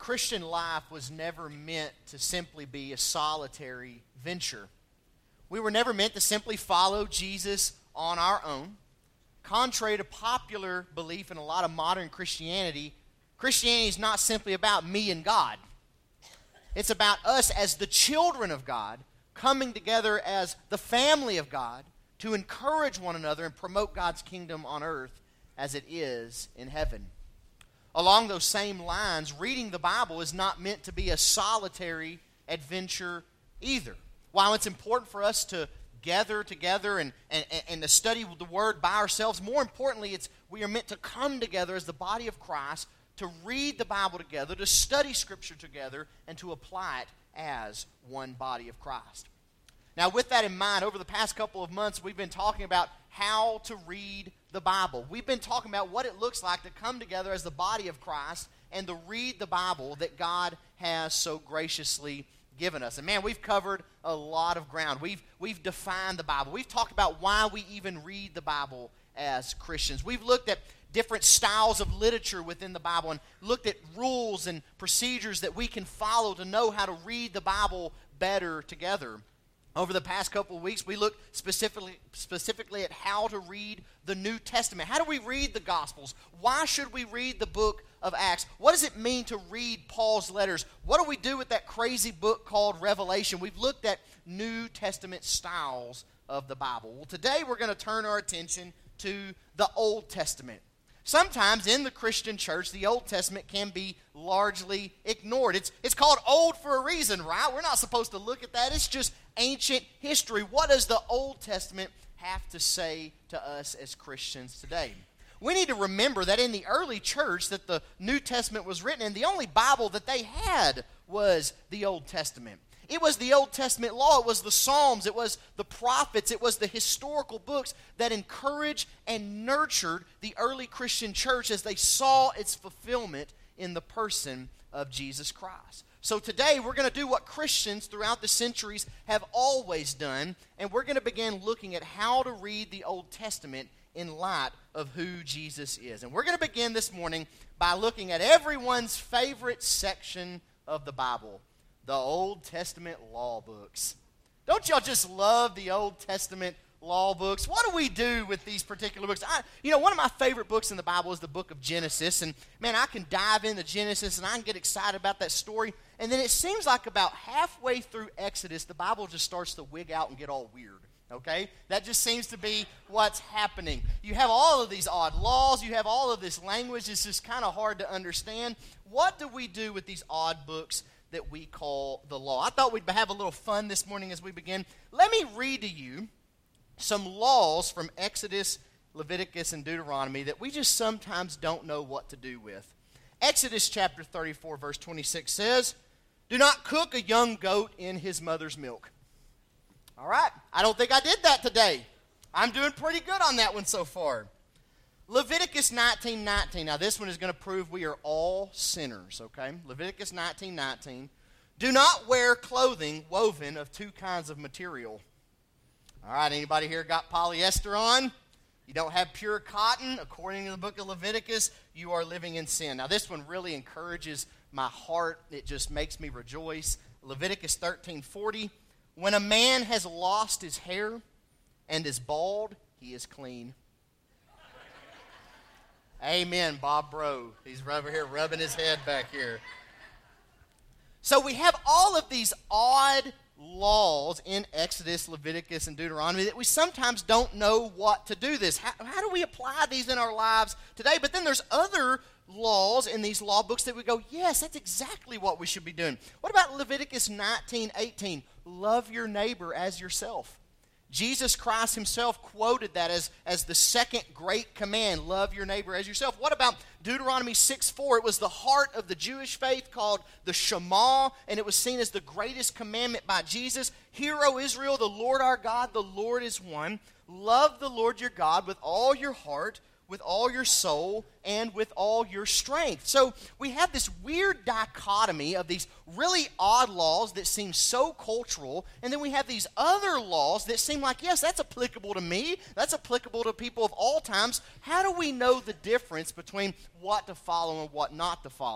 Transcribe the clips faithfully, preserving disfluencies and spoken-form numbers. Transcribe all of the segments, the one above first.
Christian life was never meant to simply be a solitary venture. We were never meant to simply follow Jesus on our own. Contrary to popular belief in a lot of modern Christianity, Christianity is not simply about me and God. It's about us as the children of God coming together as the family of God to encourage one another and promote God's kingdom on earth as it is in heaven. Along those same lines, reading the Bible is not meant to be a solitary adventure either. While it's important for us to gather together and, and, and to study the Word by ourselves, more importantly, it's we are meant to come together as the body of Christ to read the Bible together, to study Scripture together, and to apply it as one body of Christ. Now, with that in mind, over the past couple of months, we've been talking about how to read the Bible. We've been talking about what it looks like to come together as the body of Christ and to read the Bible that God has so graciously given us. And man, we've covered a lot of ground. We've, we've defined the Bible. We've talked about why we even read the Bible as Christians. We've looked at different styles of literature within the Bible and looked at rules and procedures that we can follow to know how to read the Bible better together. Over the past couple of weeks, we looked specifically specifically at how to read the New Testament. How do we read the Gospels? Why should we read the book of Acts? What does it mean to read Paul's letters? What do we do with that crazy book called Revelation? We've looked at New Testament styles of the Bible. Well, today we're going to turn our attention to the Old Testament. Sometimes in the Christian church, the Old Testament can be largely ignored. It's, it's called old for a reason, right? We're not supposed to look at that. It's just ancient history. What does the Old Testament have to say to us as Christians today? We need to remember that in the early church that the New Testament was written in, the only Bible that they had was the Old Testament. It was the Old Testament law. It was the Psalms. It was the prophets. It was the historical books that encouraged and nurtured the early Christian church as they saw its fulfillment in the person of Jesus Christ. So today we're going to do what Christians throughout the centuries have always done, and we're going to begin looking at how to read the Old Testament in light of who Jesus is. And we're going to begin this morning by looking at everyone's favorite section of the Bible, the Old Testament law books. Don't y'all just love the Old Testament law books? What do we do with these particular books? I, you know, one of my favorite books in the Bible is the book of Genesis. And man, I can dive into Genesis and I can get excited about that story. And then it seems like about halfway through Exodus, the Bible just starts to wig out and get all weird. Okay? That just seems to be what's happening. You have all of these odd laws. You have all of this language. It's just kind of hard to understand. What do we do with these odd books that we call the law? I thought we'd have a little fun this morning as we begin. Let me read to you some laws from Exodus, Leviticus, and Deuteronomy that we just sometimes don't know what to do with. Exodus chapter thirty-four, verse twenty-six says, "Do not cook a young goat in his mother's milk." All right, I don't think I did that today. I'm doing pretty good on that one so far. Leviticus nineteen nineteen. Now this one is going to prove we are all sinners, okay? Leviticus nineteen nineteen. "Do not wear clothing woven of two kinds of material." All right, anybody here got polyester on? You don't have pure cotton? According to the book of Leviticus, you are living in sin. Now this one really encourages my heart. It just makes me rejoice. Leviticus thirteen forty. "When a man has lost his hair and is bald, he is clean." Amen, Bob Bro. He's over here rubbing his head back here. So we have all of these odd laws in Exodus, Leviticus, and Deuteronomy that we sometimes don't know what to do this. How, how do we apply these in our lives today? But then there's other laws in these law books that we go, yes, that's exactly what we should be doing. What about Leviticus nineteen eighteen? Love your neighbor as yourself. Jesus Christ himself quoted that as, as the second great command, love your neighbor as yourself. What about Deuteronomy six four? It was the heart of the Jewish faith called the Shema, and it was seen as the greatest commandment by Jesus. "Hear, O Israel, the Lord our God, the Lord is one. Love the Lord your God with all your heart, with all your soul, and with all your strength." So we have this weird dichotomy of these really odd laws that seem so cultural, and then we have these other laws that seem like, yes, that's applicable to me, that's applicable to people of all times. How do we know the difference between what to follow and what not to follow?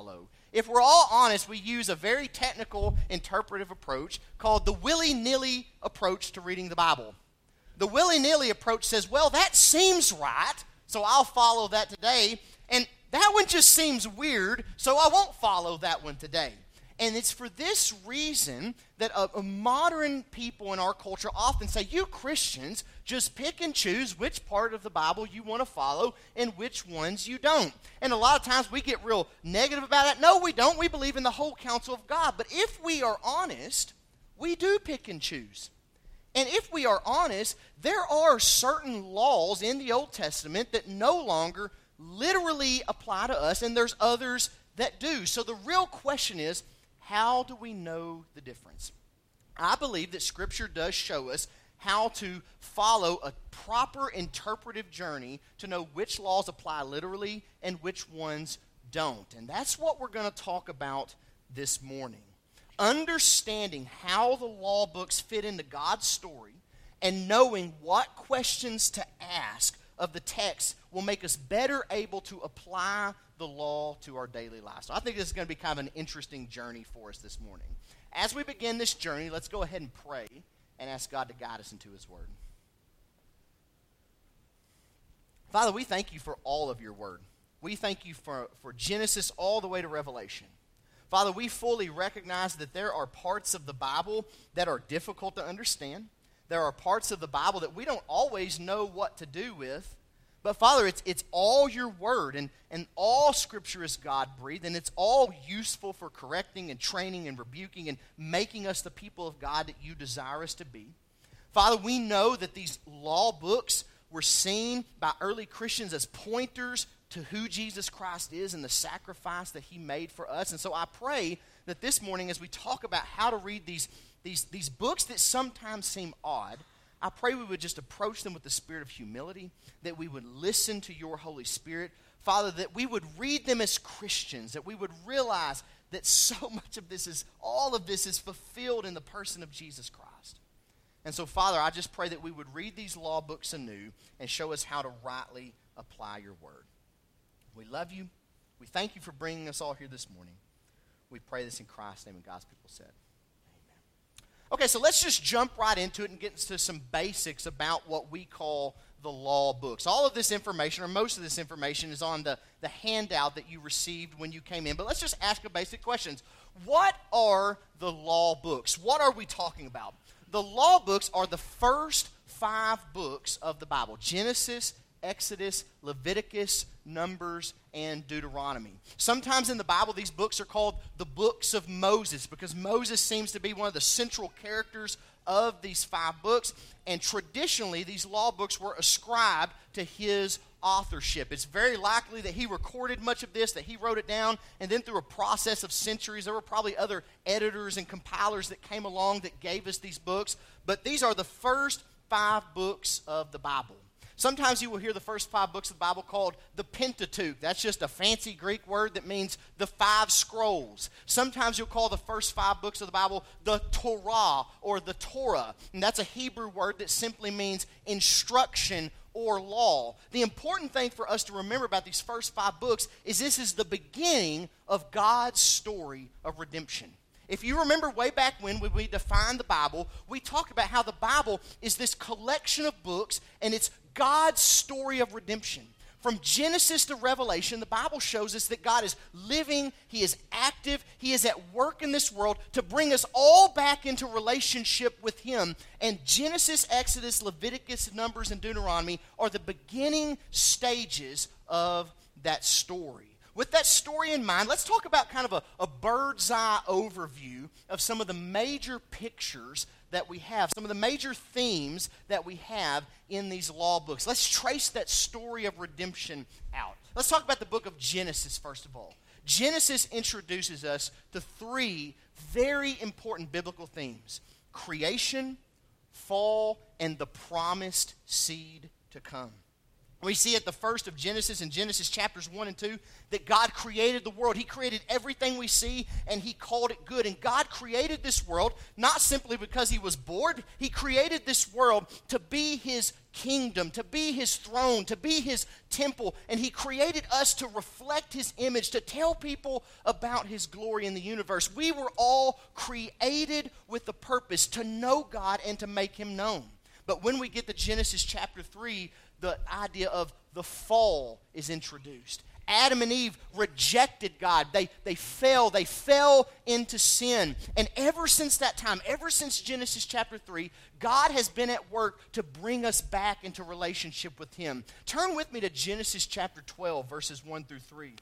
If we're all honest, we use a very technical interpretive approach called the willy-nilly approach to reading the Bible. The willy-nilly approach says, well, that seems right, so I'll follow that today. And that one just seems weird, so I won't follow that one today. And it's for this reason that a, a modern people in our culture often say, you Christians just pick and choose which part of the Bible you want to follow and which ones you don't. And a lot of times we get real negative about it. No, we don't. We believe in the whole counsel of God. But if we are honest, we do pick and choose. And if we are honest, there are certain laws in the Old Testament that no longer literally apply to us, and there's others that do. So the real question is, how do we know the difference? I believe that Scripture does show us how to follow a proper interpretive journey to know which laws apply literally and which ones don't. And that's what we're going to talk about this morning. Understanding how the law books fit into God's story and knowing what questions to ask of the text will make us better able to apply the law to our daily lives. So I think this is going to be kind of an interesting journey for us this morning. As we begin this journey, let's go ahead and pray and ask God to guide us into His Word. Father, we thank you for all of your Word. We thank you for, for Genesis all the way to Revelation. Father, we fully recognize that there are parts of the Bible that are difficult to understand. There are parts of the Bible that we don't always know what to do with. But Father, it's it's all your word, and, and all Scripture is God-breathed, and it's all useful for correcting and training and rebuking and making us the people of God that you desire us to be. Father, we know that these law books were seen by early Christians as pointers to who Jesus Christ is and the sacrifice that he made for us. And so I pray that this morning, as we talk about how to read these, these, these books that sometimes seem odd, I pray we would just approach them with the spirit of humility, that we would listen to your Holy Spirit. Father, that we would read them as Christians, that we would realize that so much of this is, all of this is fulfilled in the person of Jesus Christ. And so, Father, I just pray that we would read these law books anew and show us how to rightly apply your word. We love you. We thank you for bringing us all here this morning. We pray this in Christ's name, and God's people said. Okay, so let's just jump right into it and get into some basics about what we call the law books. All of this information, or most of this information, is on the, the handout that you received when you came in. But let's just ask a basic questions. What are the law books? What are we talking about? The law books are the first five books of the Bible. Genesis, Exodus, Leviticus, Numbers, and Deuteronomy. Sometimes in the Bible, these books are called the books of Moses because Moses seems to be one of the central characters of these five books. And traditionally, these law books were ascribed to his authorship. It's very likely that he recorded much of this, that he wrote it down, and then through a process of centuries, there were probably other editors and compilers that came along that gave us these books. But these are the first five books of the Bible. Sometimes you will hear the first five books of the Bible called the Pentateuch. That's just a fancy Greek word that means the five scrolls. Sometimes you'll call the first five books of the Bible the Torah or the Torah. And that's a Hebrew word that simply means instruction or law. The important thing for us to remember about these first five books is this is the beginning of God's story of redemption. If you remember way back when, when we defined the Bible, we talked about how the Bible is this collection of books, and it's God's story of redemption. From Genesis to Revelation, the Bible shows us that God is living, He is active, He is at work in this world to bring us all back into relationship with Him. And Genesis, Exodus, Leviticus, Numbers, and Deuteronomy are the beginning stages of that story. With that story in mind, let's talk about kind of a, a bird's eye overview of some of the major pictures that we have, some of the major themes that we have in these law books. Let's trace that story of redemption out. Let's talk about the book of Genesis, first of all. Genesis introduces us to three very important biblical themes: creation, fall, and the promised seed to come. We see at the first of Genesis, in Genesis chapters one and two, that God created the world. He created everything we see, and he called it good. And God created this world not simply because he was bored. He created this world to be his kingdom, to be his throne, to be his temple. And he created us to reflect his image, to tell people about his glory in the universe. We were all created with the purpose to know God and to make him known. But when we get to Genesis chapter three, the idea of the fall is introduced. Adam and Eve rejected God. They, they fell. They fell into sin. And ever since that time, ever since Genesis chapter three, God has been at work to bring us back into relationship with him. Turn with me to Genesis chapter twelve, verses one through three.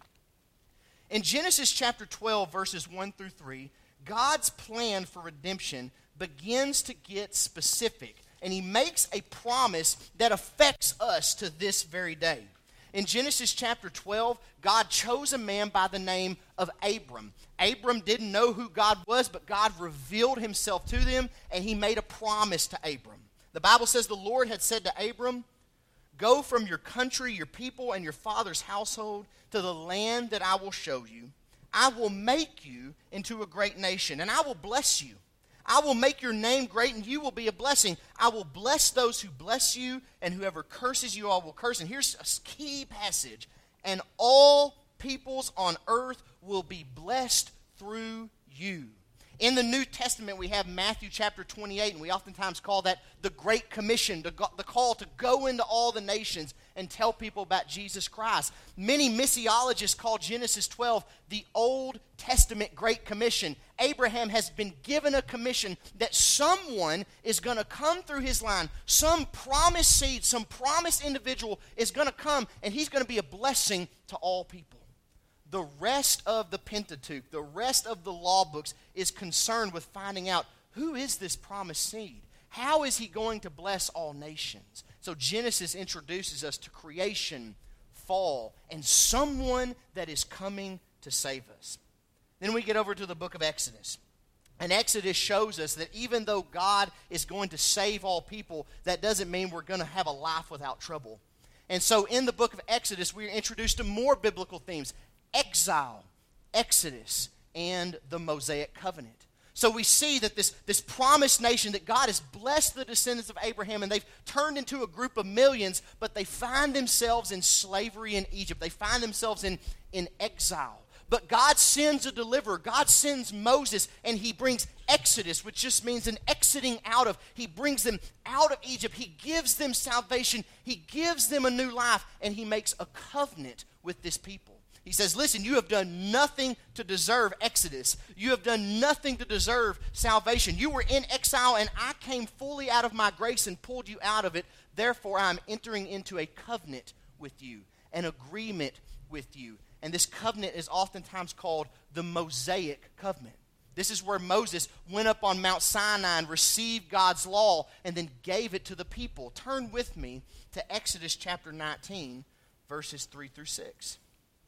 In Genesis chapter twelve, verses one through three, God's plan for redemption begins to get specific. And he makes a promise that affects us to this very day. In Genesis chapter twelve, God chose a man by the name of Abram. Abram didn't know who God was, but God revealed himself to them, and he made a promise to Abram. The Bible says the Lord had said to Abram, "Go from your country, your people, and your father's household to the land that I will show you. I will make you into a great nation, and I will bless you. I will make your name great, and you will be a blessing. I will bless those who bless you, and whoever curses you, I will curse." And here's a key passage. "And all peoples on earth will be blessed through you." In the New Testament, we have Matthew chapter twenty-eight, and we oftentimes call that the Great Commission, the call to go into all the nations and tell people about Jesus Christ. Many missiologists call Genesis twelve the Old Testament Great Commission. Abraham has been given a commission that someone is going to come through his line. Some promised seed, some promised individual is going to come, and he's going to be a blessing to all people. The rest of the Pentateuch, the rest of the law books is concerned with finding out who is this promised seed? How is he going to bless all nations? So Genesis introduces us to creation, fall, and someone that is coming to save us. Then we get over to the book of Exodus. And Exodus shows us that even though God is going to save all people, that doesn't mean we're going to have a life without trouble. And so in the book of Exodus, we are introduced to more biblical themes: exile, Exodus, and the Mosaic covenant. So we see that this, this promised nation, that God has blessed the descendants of Abraham, and they've turned into a group of millions, but they find themselves in slavery in Egypt. They find themselves in, in exile. But God sends a deliverer. God sends Moses, and he brings Exodus, which just means an exiting out of. He brings them out of Egypt. He gives them salvation. He gives them a new life, and he makes a covenant with this people. He says, listen, you have done nothing to deserve Exodus. You have done nothing to deserve salvation. You were in exile, and I came fully out of my grace and pulled you out of it. Therefore, I'm entering into a covenant with you, an agreement with you. And this covenant is oftentimes called the Mosaic covenant. This is where Moses went up on Mount Sinai and received God's law and then gave it to the people. Turn with me to Exodus chapter nineteen, verses three through six.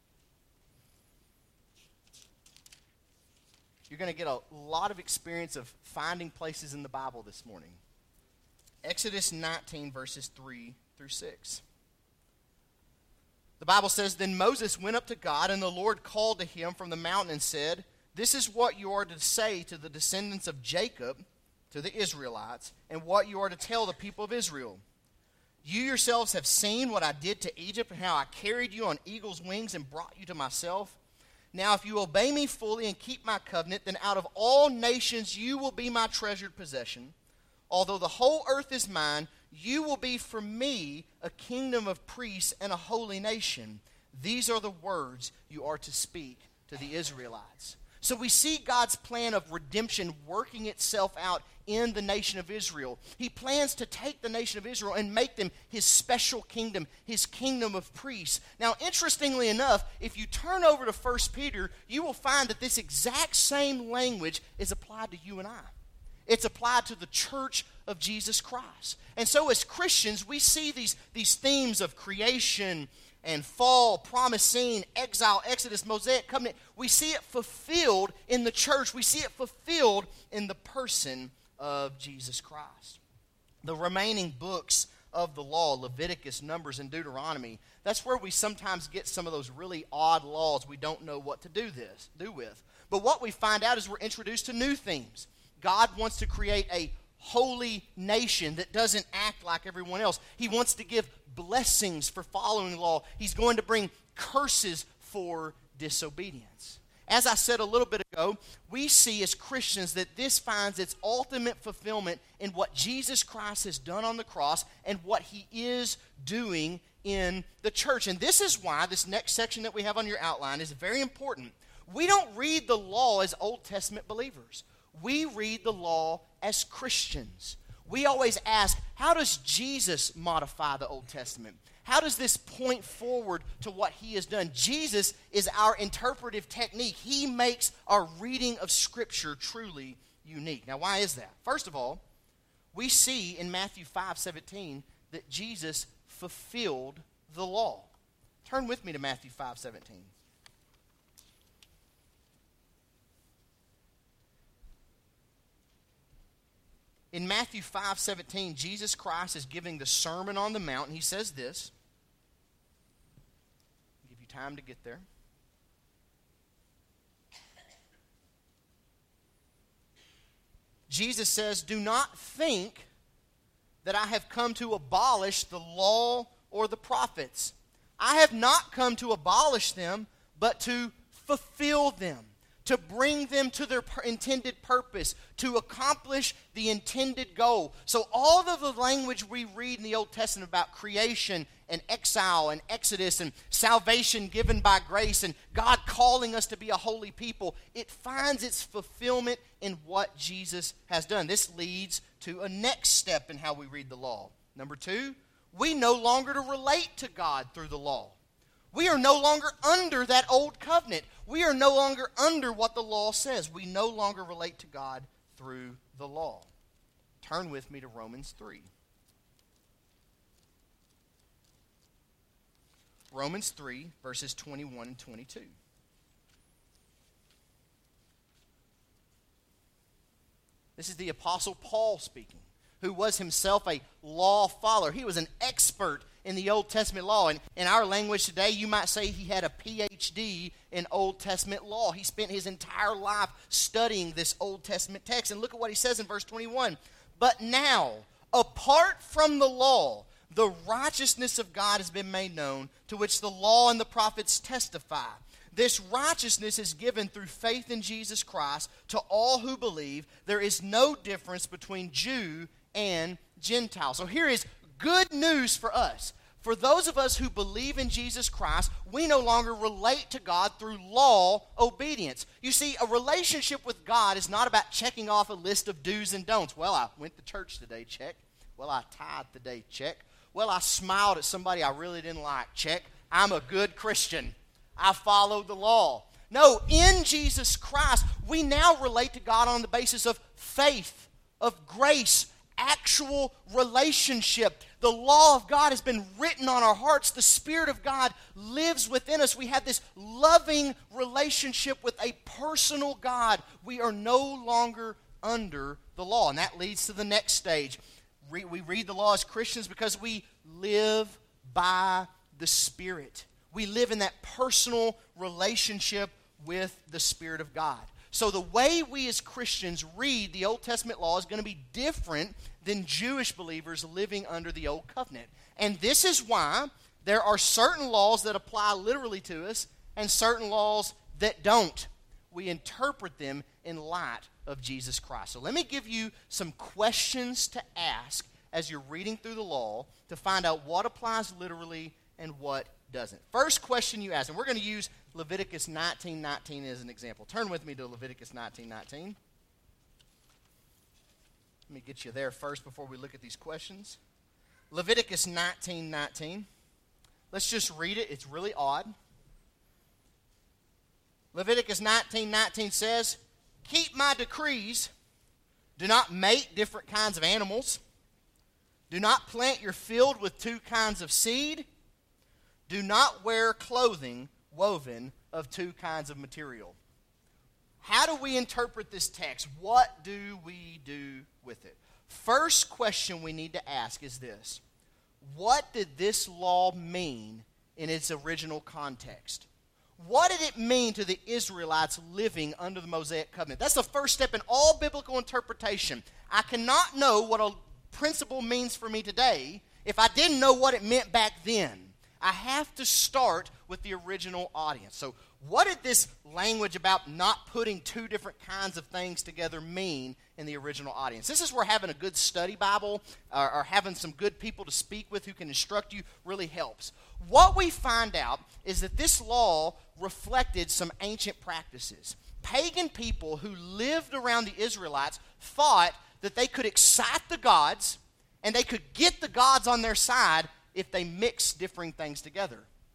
You're going to get a lot of experience of finding places in the Bible this morning. Exodus nineteen, verses three through six. The Bible says, "Then Moses went up to God, and the Lord called to him from the mountain and said, 'This is what you are to say to the descendants of Jacob, to the Israelites, and what you are to tell the people of Israel. You yourselves have seen what I did to Egypt, and how I carried you on eagle's wings and brought you to myself. Now, if you obey me fully and keep my covenant, then out of all nations you will be my treasured possession. Although the whole earth is mine, you will be for me a kingdom of priests and a holy nation. These are the words you are to speak to the Israelites.'" So we see God's plan of redemption working itself out in the nation of Israel. He plans to take the nation of Israel and make them his special kingdom, his kingdom of priests. Now, interestingly enough, if you turn over to First Peter, you will find that this exact same language is applied to you and I. It's applied to the church of Jesus Christ. And so as Christians, we see these, these themes of creation and fall, promised seed, exile, Exodus, Mosaic covenant. We see it fulfilled in the church. We see it fulfilled in the person of Jesus Christ. The remaining books of the law, Leviticus, Numbers, and Deuteronomy, that's where we sometimes get some of those really odd laws we don't know what to do this do with. But what we find out is we're introduced to new themes. God wants to create a holy nation that doesn't act like everyone else. He wants to give blessings for following law. He's going to bring curses for disobedience. As I said a little bit ago, we see as Christians that this finds its ultimate fulfillment in what Jesus Christ has done on the cross and what he is doing in the church. And this is why this next section that we have on your outline is very important. We don't read the law as Old Testament believers. We read the law as Christians. We always ask, how does Jesus modify the Old Testament? How does this point forward to what he has done? Jesus is our interpretive technique. He makes our reading of Scripture truly unique. Now, why is that? First of all, we see in Matthew five seventeen that Jesus fulfilled the law. Turn with me to Matthew five seventeen. In Matthew five seventeen, Jesus Christ is giving the Sermon on the Mount, and he says this. I'll give you time to get there. Jesus says, "Do not think that I have come to abolish the law or the prophets. I have not come to abolish them, but to fulfill them, to bring them to their intended purpose, to accomplish the intended goal." So all of the language we read in the Old Testament about creation and exile and exodus and salvation given by grace and God calling us to be a holy people, it finds its fulfillment in what Jesus has done. This leads to a next step in how we read the law. Number two, we no longer to relate to God through the law. We are no longer under that old covenant. We are no longer under what the law says. We no longer relate to God through the law. Turn with me to Romans three. Romans three, verses twenty-one and twenty-two. This is the Apostle Paul speaking, who was himself a law follower. He was an expert in the Old Testament law. And in our language today, you might say he had a P H D in Old Testament law. He spent his entire life studying this Old Testament text. And look at what he says in verse twenty-one. "But now, apart from the law, the righteousness of God has been made known, to which the law and the prophets testify. This righteousness is given through faith in Jesus Christ to all who believe. There is no difference between Jew and Gentile." So here is good news for us. For those of us who believe in Jesus Christ, we no longer relate to God through law obedience. You see, a relationship with God is not about checking off a list of do's and don'ts. Well, I went to church today, check. Well, I tithed today, check. Well, I smiled at somebody I really didn't like, check. I'm a good Christian. I followed the law. No, in Jesus Christ, we now relate to God on the basis of faith, of grace, actual relationship. The law of God has been written on our hearts. The Spirit of God lives within us. We have this loving relationship with a personal God. We are no longer under the law. And that leads to the next stage. We read the law as Christians because we live by the Spirit. We live in that personal relationship with the Spirit of God. So the way we as Christians read the Old Testament law is going to be different than Jewish believers living under the Old Covenant. And this is why there are certain laws that apply literally to us and certain laws that don't. We interpret them in light of Jesus Christ. So let me give you some questions to ask as you're reading through the law to find out what applies literally and what doesn't. First question you ask, and we're going to use Leviticus nineteen nineteen as an example. Turn with me to Leviticus nineteen nineteen. Let me get you there first before we look at these questions. Leviticus nineteen nineteen. Let's just read it. It's really odd. Leviticus nineteen nineteen says, "Keep my decrees. Do not mate different kinds of animals. Do not plant your field with two kinds of seed. Do not wear clothing woven of two kinds of material." How do we interpret this text? What do we do with it? First question we need to ask is this: what did this law mean in its original context? What did it mean to the Israelites living under the Mosaic covenant? That's the first step in all biblical interpretation. I cannot know what a principle means for me today if I didn't know what it meant back then. I have to start with the original audience. So what did this language about not putting two different kinds of things together mean in the original audience? This is where having a good study Bible or, or having some good people to speak with who can instruct you really helps. What we find out is that this law reflected some ancient practices. Pagan people who lived around the Israelites thought that they could excite the gods and they could get the gods on their side if they mix differing things together.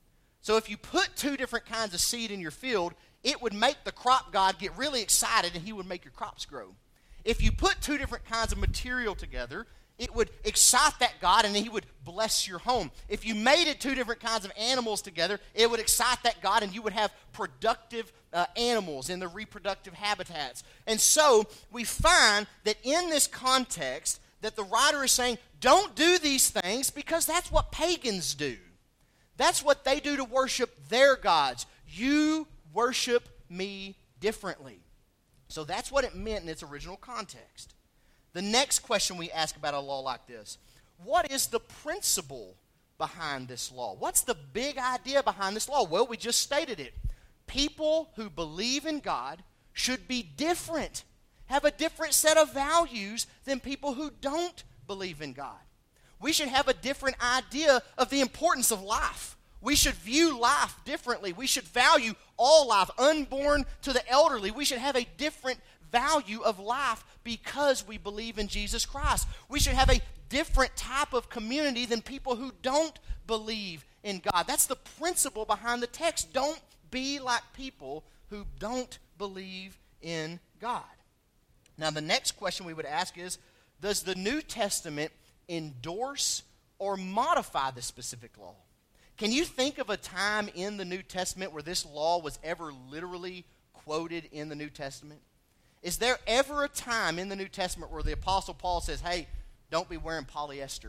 So if you put two different kinds of seed in your field, it would make the crop god get really excited and he would make your crops grow. If you put two different kinds of material together, it would excite that god and he would bless your home. If you mated two different kinds of animals together, it would excite that god and you would have productive uh, animals in the reproductive habitats. And so we find that in this context, that the writer is saying, don't do these things because that's what pagans do. That's what they do to worship their gods. You worship me differently. So that's what it meant in its original context. The next question we ask about a law like this: what is the principle behind this law? What's the big idea behind this law? Well, we just stated it. People who believe in God should be different, have a different set of values than people who don't believe in God. We should have a different idea of the importance of life. We should view life differently. We should value all life, unborn to the elderly. We should have a different value of life because we believe in Jesus Christ. We should have a different type of community than people who don't believe in God. That's the principle behind the text. Don't be like people who don't believe in God. Now, the next question we would ask is, does the New Testament endorse or modify this specific law? Can you think of a time in the New Testament where this law was ever literally quoted in the New Testament? Is there ever a time in the New Testament where the Apostle Paul says, hey, don't be wearing polyester?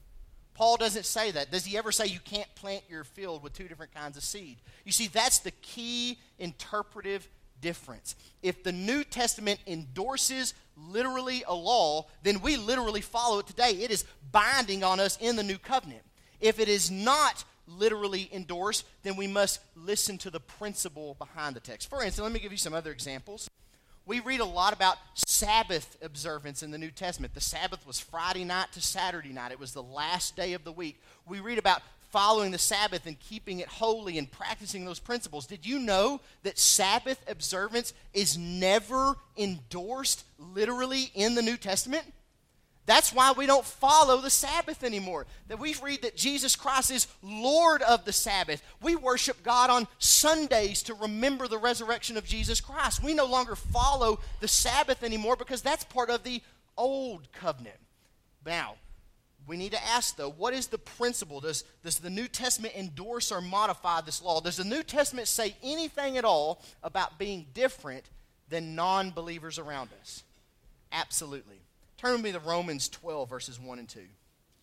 Paul doesn't say that. Does he ever say you can't plant your field with two different kinds of seed? You see, that's the key interpretive difference. If the New Testament endorses literally a law, then we literally follow it today. It is binding on us in the new covenant. If it is not literally endorsed, then we must listen to the principle behind the text. For instance, let me give you some other examples. We read a lot about Sabbath observance in the New Testament. The Sabbath was Friday night to Saturday night. It was the last day of the week. We read about following the Sabbath and keeping it holy and practicing those principles. Did you know that Sabbath observance is never endorsed literally in the New Testament? That's why we don't follow the Sabbath anymore. That we read that Jesus Christ is Lord of the Sabbath. We worship God on Sundays to remember the resurrection of Jesus Christ. We no longer follow the Sabbath anymore because that's part of the old covenant. Now, we need to ask, though, what is the principle? Does, does the New Testament endorse or modify this law? Does the New Testament say anything at all about being different than non-believers around us? Absolutely. Turn with me to Romans twelve, verses one and two.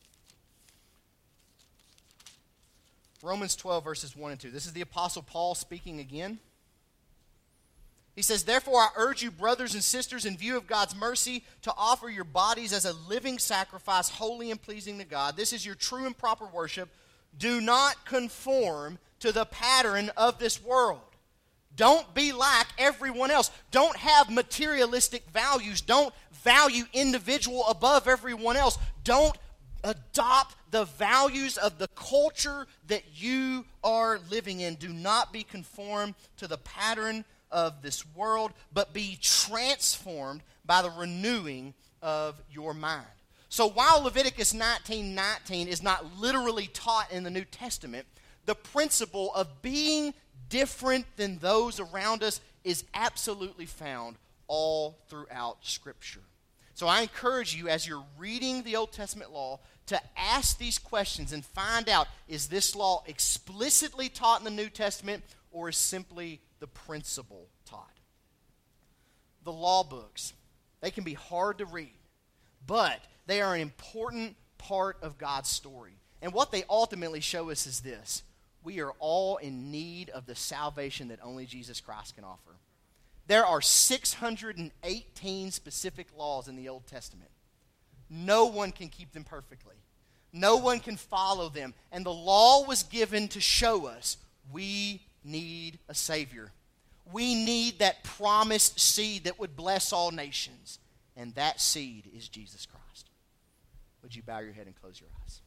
Romans twelve, verses one and two. This is the Apostle Paul speaking again. He says, therefore I urge you, brothers and sisters, in view of God's mercy, to offer your bodies as a living sacrifice, holy and pleasing to God. This is your true and proper worship. Do not conform to the pattern of this world. Don't be like everyone else. Don't have materialistic values. Don't value individual above everyone else. Don't adopt the values of the culture that you are living in. Do not be conformed to the pattern of this world, but be transformed by the renewing of your mind. So while Leviticus nineteen nineteen is not literally taught in the New Testament, the principle of being different than those around us is absolutely found all throughout Scripture. So I encourage you, as you're reading the Old Testament law, to ask these questions and find out, is this law explicitly taught in the New Testament or is simply the principle taught? The law books, they can be hard to read, but they are an important part of God's story. And what they ultimately show us is this: we are all in need of the salvation that only Jesus Christ can offer. There are six hundred eighteen specific laws in the Old Testament. No one can keep them perfectly. No one can follow them. And the law was given to show us we need a Savior. We need that promised seed that would bless all nations. And that seed is Jesus Christ. Would you bow your head and close your eyes?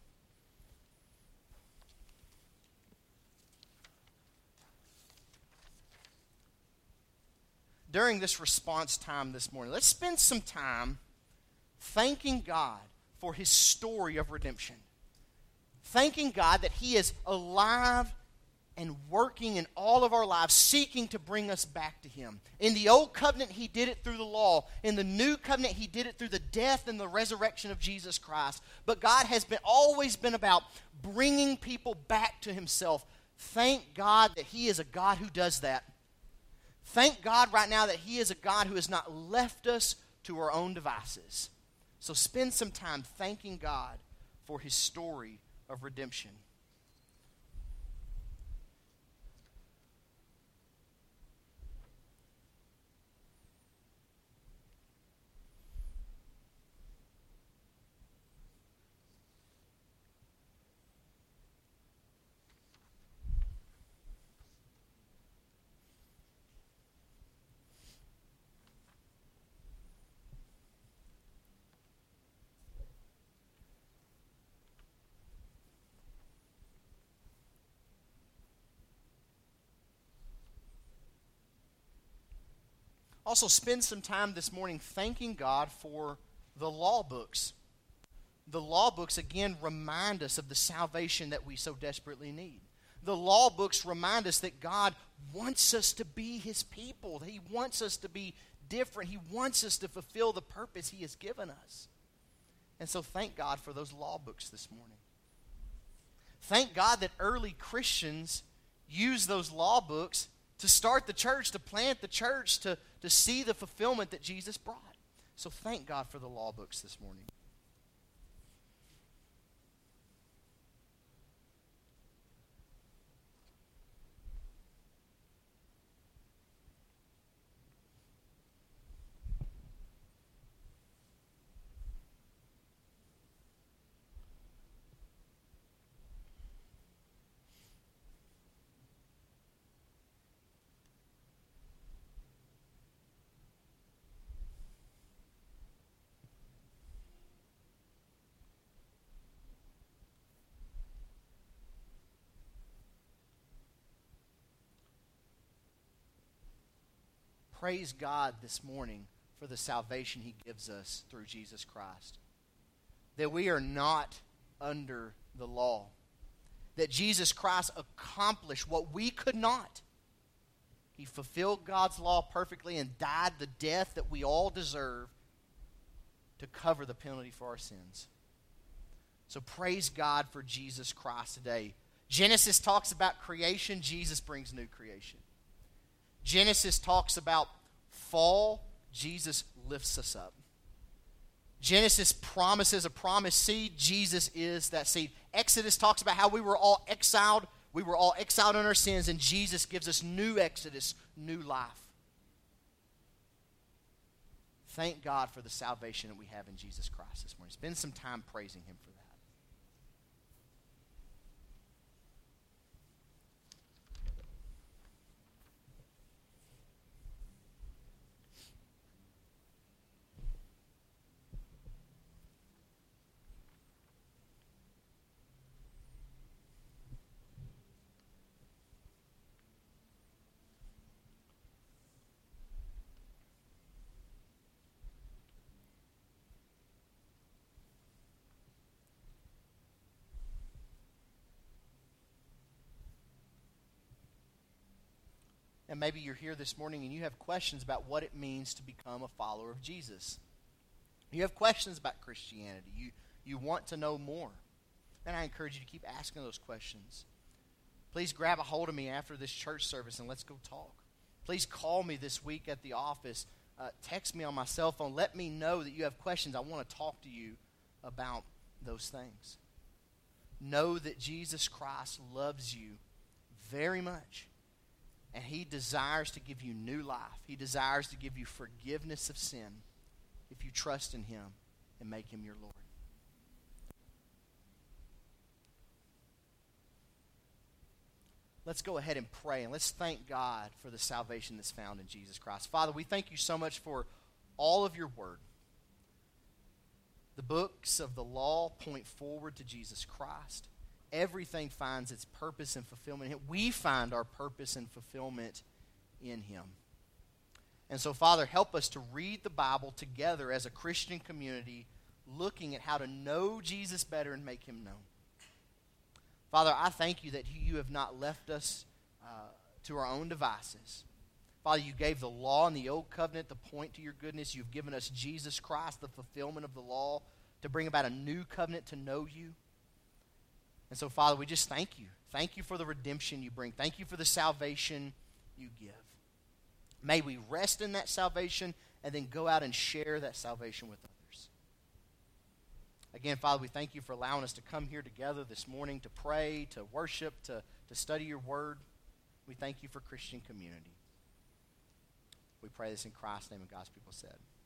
During this response time this morning, let's spend some time thanking God for His story of redemption. Thanking God that He is alive and working in all of our lives, seeking to bring us back to Him. In the Old Covenant, He did it through the law. In the New Covenant, He did it through the death and the resurrection of Jesus Christ. But God has been always been about bringing people back to Himself. Thank God that He is a God who does that. Thank God right now that He is a God who has not left us to our own devices. So spend some time thanking God for His story of redemption. Also, spend some time this morning thanking God for the law books. The law books, again, remind us of the salvation that we so desperately need. The law books remind us that God wants us to be His people. He wants us to be different. He wants us to fulfill the purpose He has given us. And so thank God for those law books this morning. Thank God that early Christians used those law books to start the church, to plant the church, to, to see the fulfillment that Jesus brought. So thank God for the law books this morning. Praise God this morning for the salvation He gives us through Jesus Christ. That we are not under the law. That Jesus Christ accomplished what we could not. He fulfilled God's law perfectly and died the death that we all deserve to cover the penalty for our sins. So praise God for Jesus Christ today. Genesis talks about creation. Jesus brings new creation. Genesis talks about fall. Jesus lifts us up. Genesis promises a promised seed. Jesus is that seed. Exodus talks about how we were all exiled. We were all exiled in our sins, and Jesus gives us new exodus, new life. Thank God for the salvation that we have in Jesus Christ this morning. Spend some time praising Him for that. And maybe you're here this morning and you have questions about what it means to become a follower of Jesus. You have questions about Christianity. You, you want to know more. And I encourage you to keep asking those questions. Please grab a hold of me after this church service and let's go talk. Please call me this week at the office. Uh, text me on my cell phone. Let me know that you have questions. I want to talk to you about those things. know that Jesus Christ loves you very much. And he desires to give you new life. He desires to give you forgiveness of sin if you trust in him and make him your Lord. Let's go ahead and pray, and let's thank God for the salvation that's found in Jesus Christ. Father, we thank you so much for all of your word. The books of the law point forward to Jesus Christ. Everything finds its purpose and fulfillment in him. We find our purpose and fulfillment in him. And so, Father, help us to read the Bible together as a Christian community, looking at how to know Jesus better and make him known. Father, I thank you that you have not left us uh, to our own devices. Father, you gave the law and the old covenant to point to your goodness. You've given us Jesus Christ, the fulfillment of the law, to bring about a new covenant to know you. And so, Father, we just thank you. Thank you for the redemption you bring. Thank you for the salvation you give. May we rest in that salvation and then go out and share that salvation with others. Again, Father, we thank you for allowing us to come here together this morning to pray, to worship, to, to study your word. We thank you for Christian community. We pray this in Christ's name, and God's people said.